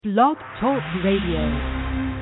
Blog Talk Radio.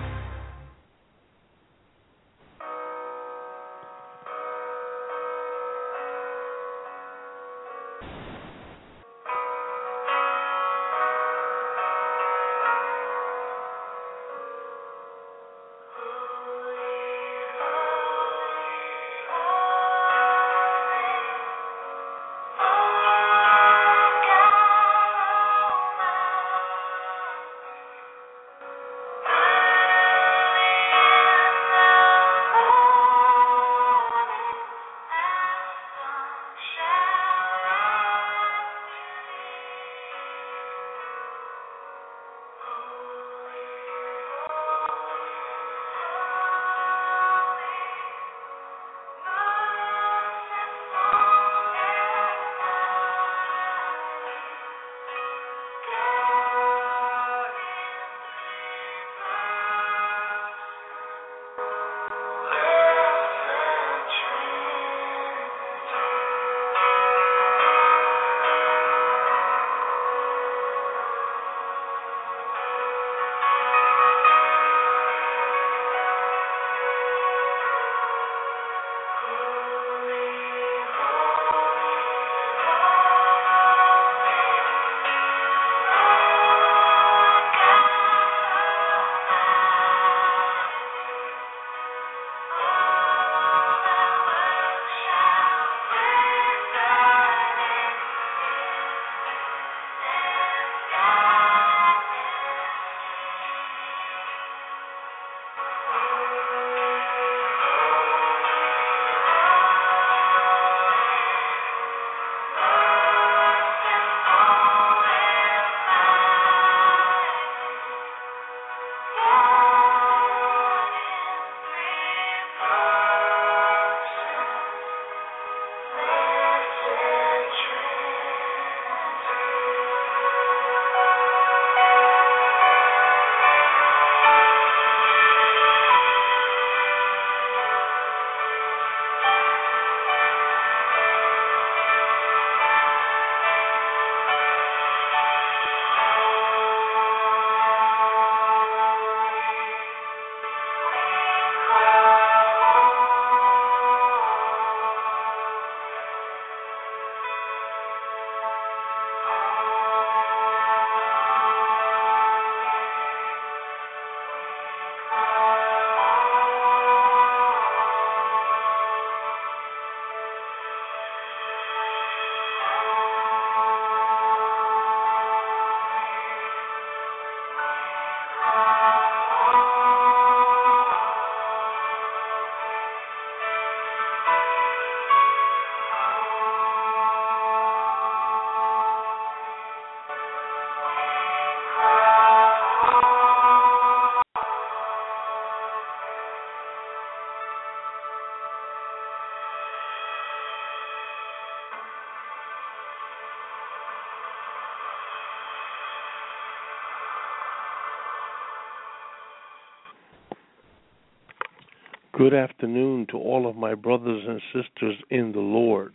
Good afternoon to all of my brothers and sisters in the Lord.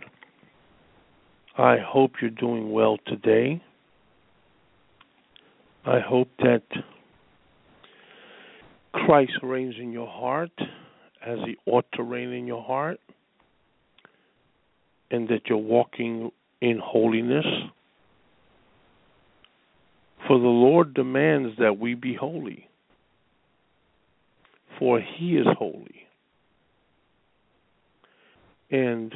I hope you're doing well today. I hope that Christ reigns in your heart as he ought to reign in your heart, and that you're walking in holiness. For the Lord demands that we be holy, for he is holy. And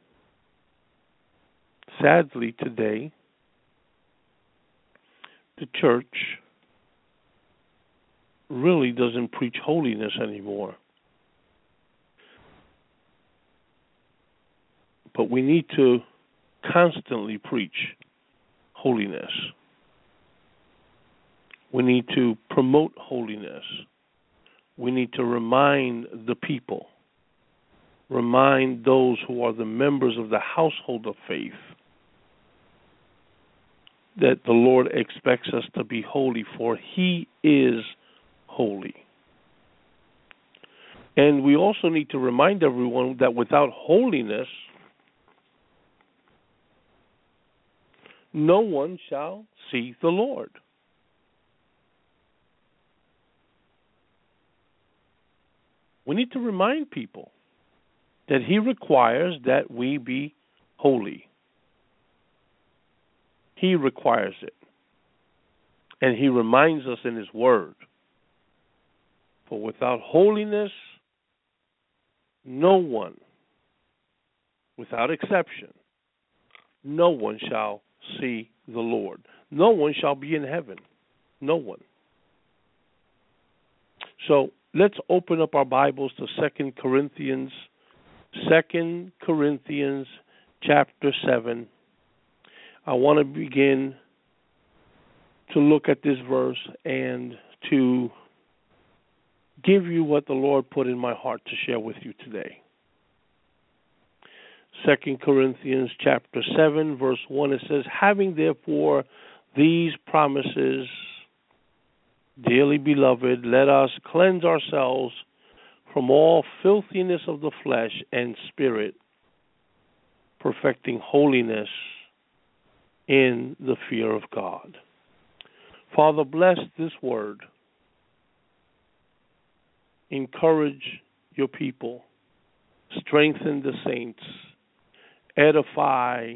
sadly today, the church really doesn't preach holiness anymore. But we need to constantly preach holiness. We need to promote holiness. We need to remind the people, remind those who are the members of the household of faith, that the Lord expects us to be holy, for he is holy. And we also need to remind everyone that without holiness, no one shall see the Lord. We need to remind people that He requires that we be holy. He requires it. And He reminds us in His Word. For without holiness, no one, without exception, no one shall see the Lord. No one shall be in heaven. No one. So let's open up our Bibles to 2 Corinthians. 2 Corinthians chapter 7. I want to begin to look at this verse and to give you what the Lord put in my heart to share with you today. 2 Corinthians chapter 7, verse 1, it says, having therefore these promises, dearly beloved, let us cleanse ourselves from all filthiness of the flesh and spirit, perfecting holiness in the fear of God. Father, bless this word. Encourage your people. Strengthen the saints. Edify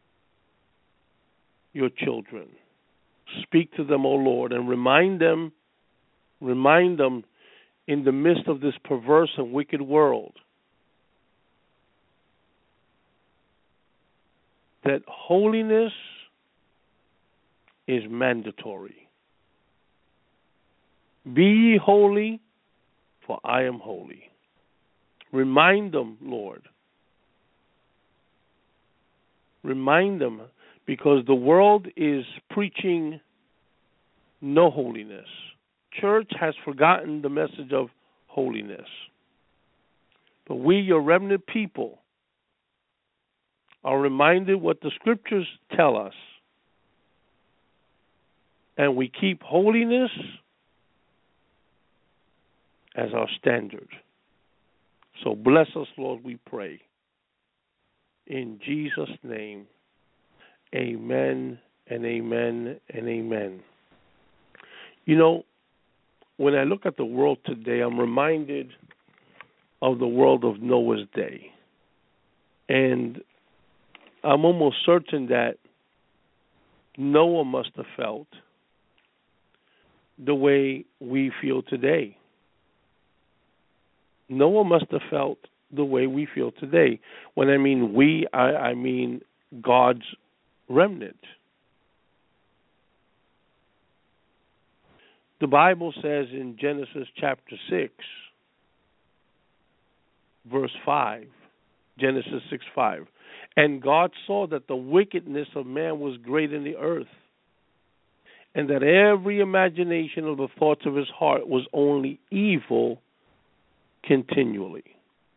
your children. Speak to them, O Lord, and remind them in the midst of this perverse and wicked world that holiness is mandatory. Be ye holy, for I am holy. Remind them, Lord. Remind them, because the world is preaching no holiness. Church has forgotten the message of holiness. But we, your remnant people, are reminded what the scriptures tell us. And we keep holiness as our standard. So bless us, Lord, we pray. In Jesus' name, amen and amen and amen. You know, when I look at the world today, I'm reminded of the world of Noah's day. And I'm almost certain that Noah must have felt the way we feel today. Noah must have felt the way we feel today. When I mean we, I mean God's remnant. The Bible says in Genesis chapter 6, verse 5, Genesis 6:5, and God saw that the wickedness of man was great in the earth, and that every imagination of the thoughts of his heart was only evil continually.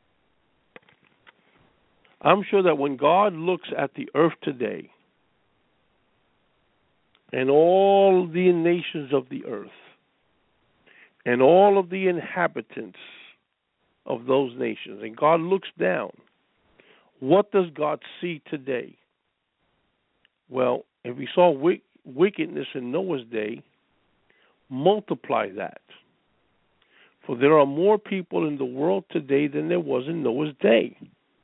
I'm sure that when God looks at the earth today and all the nations of the earth and all of the inhabitants of those nations, and God looks down, what does God see today? Well, if he saw wickedness in Noah's day, multiply that. For there are more people in the world today than there was in Noah's day.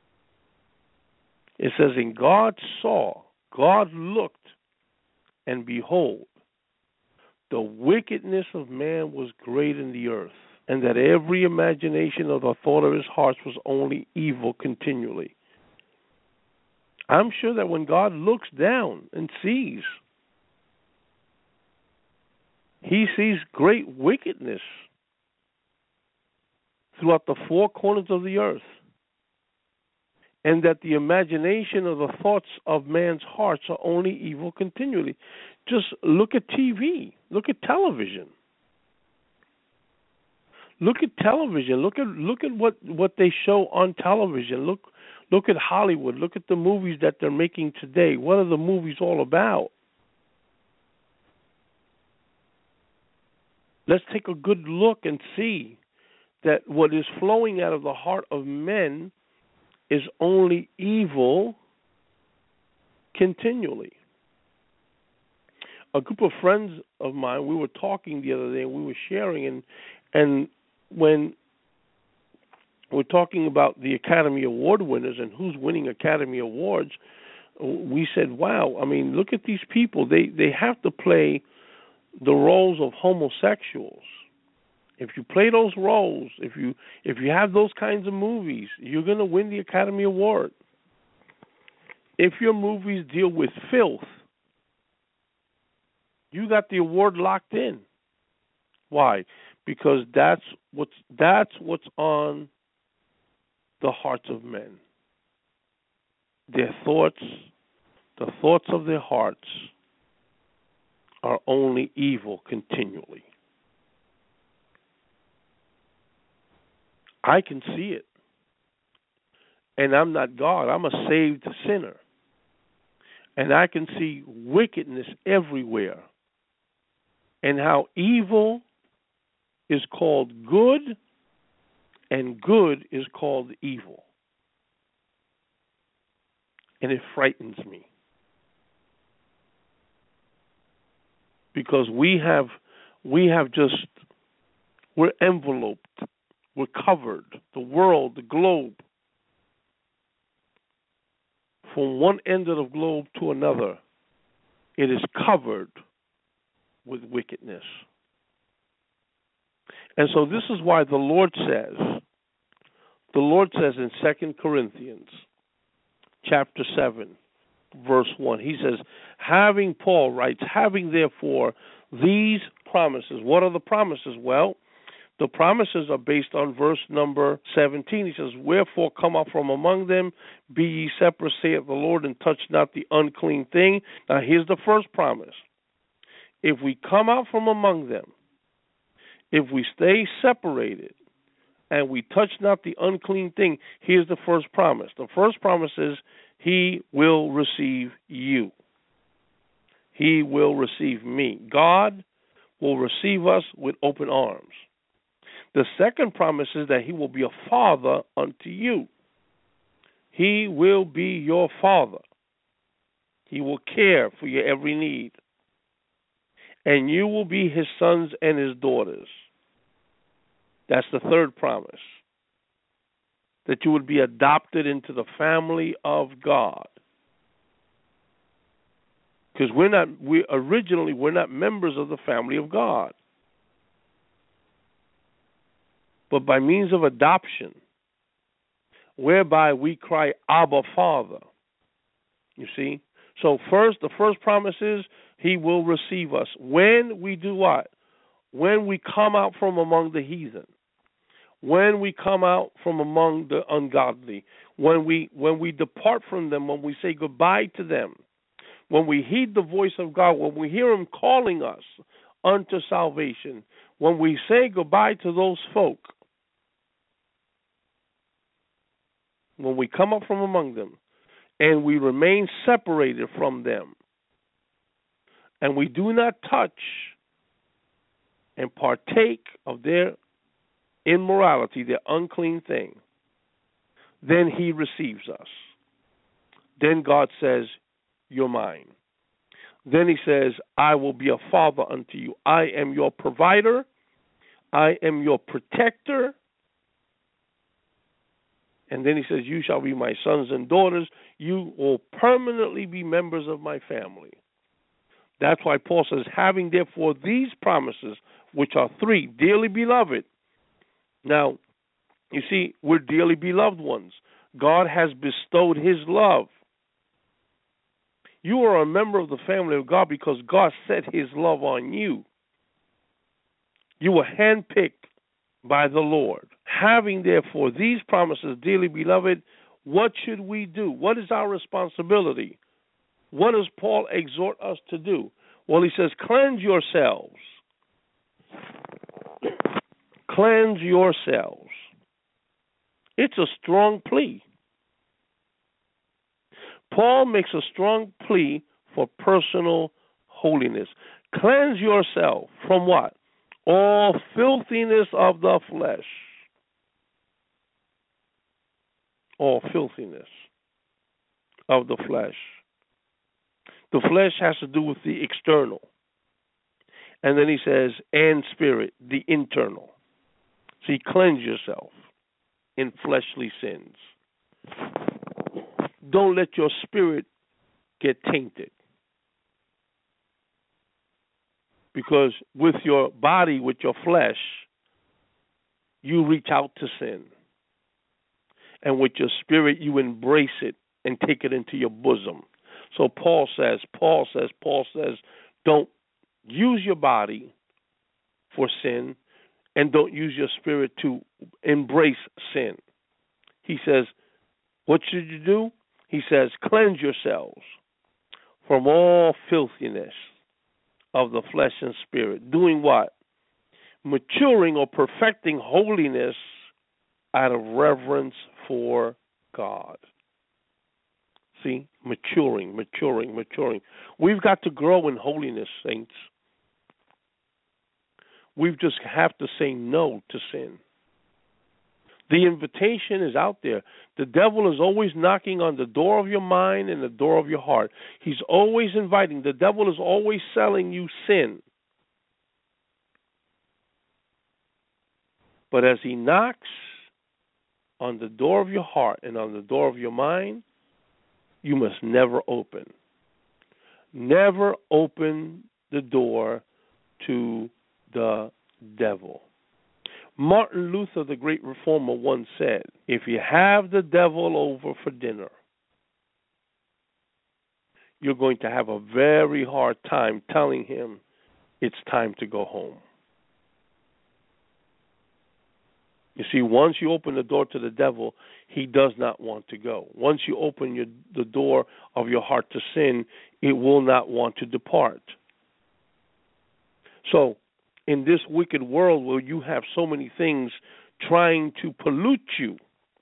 It says, and God saw, God looked, and behold, the wickedness of man was great in the earth, and that every imagination of the thought of his heart was only evil continually. I'm sure that when God looks down and sees, he sees great wickedness throughout the four corners of the earth, and that the imagination of the thoughts of man's hearts are only evil continually. Just look at TV. Look at television. Look at television. Look at what they show on television. Look at Hollywood. Look at the movies that they're making today. What are the movies all about? Let's take a good look and see that what is flowing out of the heart of men is only evil continually. A group of friends of mine, we were talking the other day, and we were sharing, and when we're talking about the Academy Award winners and who's winning Academy Awards, we said, wow, I mean, look at these people. They have to play the roles of homosexuals. If you play those roles, if you have those kinds of movies, you're going to win the Academy Award. If your movies deal with filth, you got the award locked in. Why? Because that's what's on the hearts of men. Their thoughts, the thoughts of their hearts are only evil continually. I can see it. And I'm not God. I'm a saved sinner. And I can see wickedness everywhere. And how evil is called good and good is called evil. And it frightens me. Because we're enveloped, we're covered, the world, the globe, from one end of the globe to another, it is covered with wickedness. And so this is why the Lord says in 2 Corinthians chapter 7, verse 1, he says, Paul writes, having therefore these promises. What are the promises? Well, the promises are based on verse number 17. He says, wherefore come out from among them, be ye separate, saith the Lord, and touch not the unclean thing. Now here's the first promise. If we come out from among them, if we stay separated, and we touch not the unclean thing, here's the first promise. The first promise is, he will receive you. He will receive me. God will receive us with open arms. The second promise is that he will be a father unto you. He will be your father. He will care for your every need. And you will be his sons and his daughters. That's the third promise. That you would be adopted into the family of God. Because we're not members of the family of God. But by means of adoption, whereby we cry, Abba, Father. You see? So the first promise is, he will receive us. When we do what? When we come out from among the heathen. When we come out from among the ungodly. When we depart from them, when we say goodbye to them. When we heed the voice of God, when we hear him calling us unto salvation. When we say goodbye to those folk. When we come up from among them, and we remain separated from them, and we do not touch and partake of their immorality, their unclean thing, then he receives us. Then God says, you're mine. Then he says, I will be a father unto you. I am your provider. I am your protector. And then he says, you shall be my sons and daughters. You will permanently be members of my family. That's why Paul says, having therefore these promises, which are three, dearly beloved. Now, you see, we're dearly beloved ones. God has bestowed his love. You are a member of the family of God because God set his love on you. You were handpicked by the Lord. Having therefore these promises, dearly beloved, what should we do? What is our responsibility? What does Paul exhort us to do? Well, he says, cleanse yourselves. Cleanse yourselves. It's a strong plea. Paul makes a strong plea for personal holiness. Cleanse yourself from what? All filthiness of the flesh. All filthiness of the flesh. The flesh has to do with the external. And then he says, and spirit, the internal. See, cleanse yourself. in fleshly sins. Don't let your spirit get tainted. Because with your body, with your flesh, you reach out to sin. And with your spirit, you embrace it and take it into your bosom. So Paul says, don't use your body for sin and don't use your spirit to embrace sin. He says, what should you do? He says, cleanse yourselves from all filthiness of the flesh and spirit. Doing what? Maturing or perfecting holiness out of reverence for God. See? Maturing. We've got to grow in holiness, saints. We just have to say no to sin. The invitation is out there. The devil is always knocking on the door of your mind and the door of your heart. He's always inviting. The devil is always selling you sin. But as he knocks on the door of your heart and on the door of your mind, you must never open. Never open the door to the devil. Martin Luther, the great reformer, once said, if you have the devil over for dinner, you're going to have a very hard time telling him it's time to go home. You see, once you open the door to the devil, he does not want to go. Once you open the door of your heart to sin, it will not want to depart. So, in this wicked world where you have so many things trying to pollute you,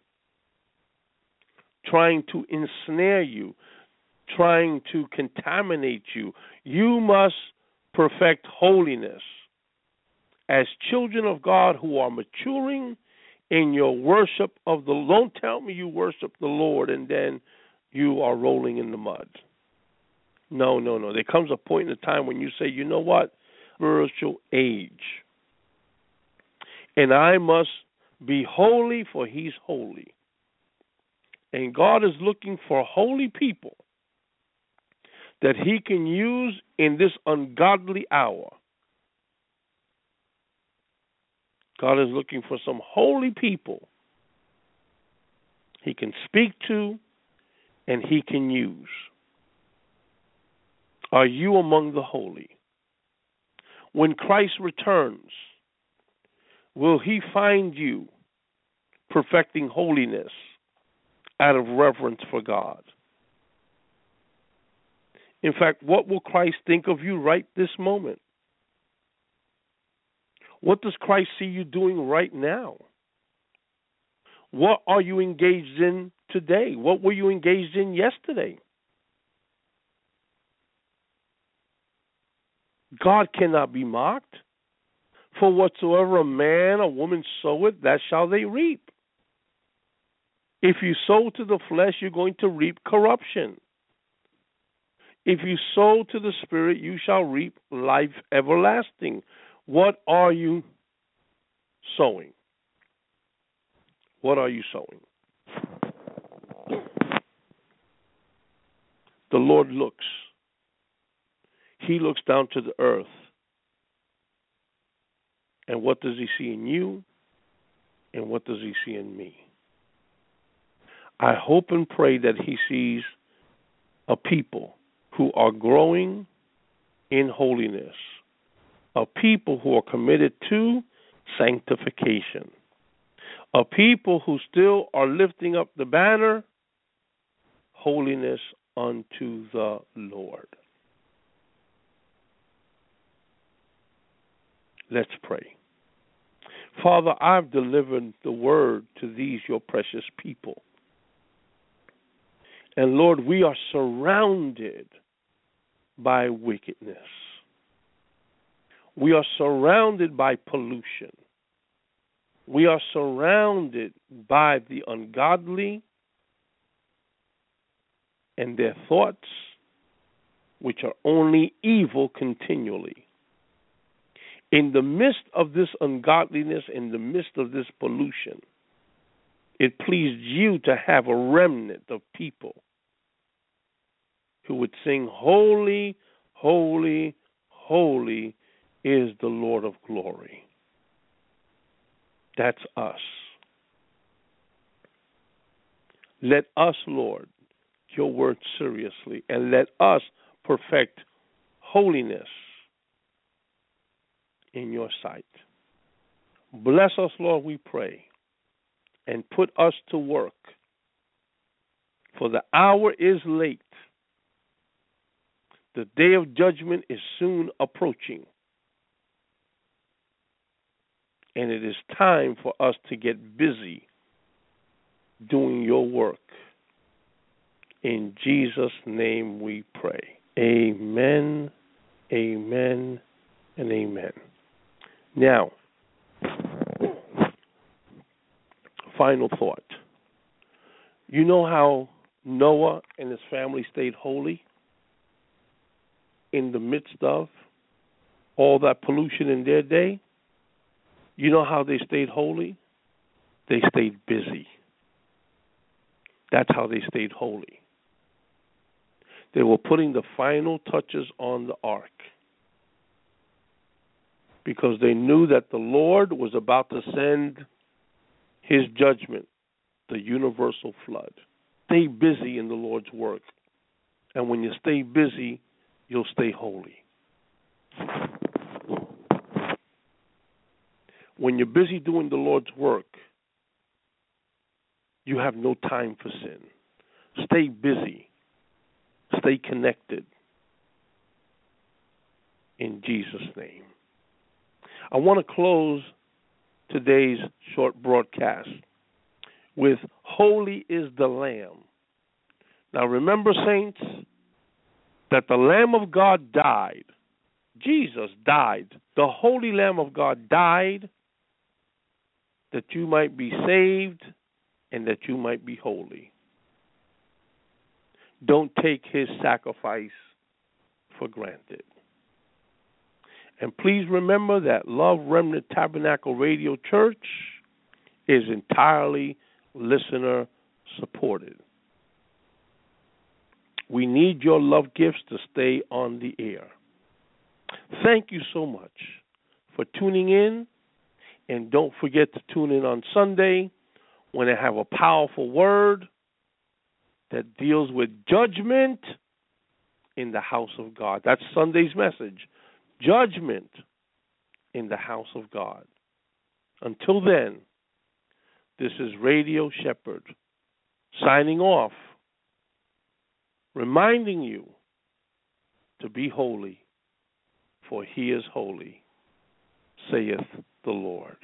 trying to ensnare you, trying to contaminate you, you must perfect holiness. As children of God who are maturing in your worship of the Lord. Don't tell me you worship the Lord and then you are rolling in the mud. No. There comes a point in time when you say, you know what? Spiritual age. And I must be holy, for he's holy. And God is looking for holy people that he can use in this ungodly hour. God is looking for some holy people he can speak to and he can use. Are you among the holy? When Christ returns, will he find you perfecting holiness out of reverence for God? In fact, what will Christ think of you right this moment? What does Christ see you doing right now? What are you engaged in today? What were you engaged in yesterday? God cannot be mocked. For whatsoever a man or woman soweth, that shall they reap. If you sow to the flesh, you're going to reap corruption. If you sow to the Spirit, you shall reap life everlasting. What are you sowing? What are you sowing? The Lord looks. He looks down to the earth. And what does he see in you? And what does he see in me? I hope and pray that he sees a people who are growing in holiness, a people who are committed to sanctification, a people who still are lifting up the banner, holiness unto the Lord. Let's pray. Father, I've delivered the word to these, your precious people. And Lord, we are surrounded by wickedness. We are surrounded by pollution. We are surrounded by the ungodly and their thoughts, which are only evil continually. In the midst of this ungodliness, in the midst of this pollution, It pleased you to have a remnant of people who would sing, "Holy, holy, holy is the Lord of glory." That's us. Let us, Lord, your word seriously, and let us perfect holiness in your sight. Bless us, Lord, we pray, and put us to work, for the hour is late. The day of judgment is soon approaching, and it is time for us to get busy doing your work. In Jesus' name we pray. Amen, amen, and amen. Now, final thought. You know how Noah and his family stayed holy in the midst of all that pollution in their day? You know how they stayed holy? They stayed busy. That's how they stayed holy. They were putting the final touches on the ark because they knew that the Lord was about to send his judgment, the universal flood. Stay busy in the Lord's work. And when you stay busy, you'll stay holy. When you're busy doing the Lord's work, you have no time for sin. Stay busy. Stay connected. In Jesus' name. I want to close today's short broadcast with "Holy is the Lamb." Now remember, saints, that the Lamb of God died. Jesus died. The Holy Lamb of God died that you might be saved and that you might be holy. Don't take his sacrifice for granted. And please remember that Love Remnant Tabernacle Radio Church is entirely listener supported. We need your love gifts to stay on the air. Thank you so much for tuning in, and don't forget to tune in on Sunday when I have a powerful word that deals with judgment in the house of God. That's Sunday's message. Judgment in the house of God. Until then, this is Radio Shepherd signing off, reminding you to be holy, for he is holy, saith the Lord.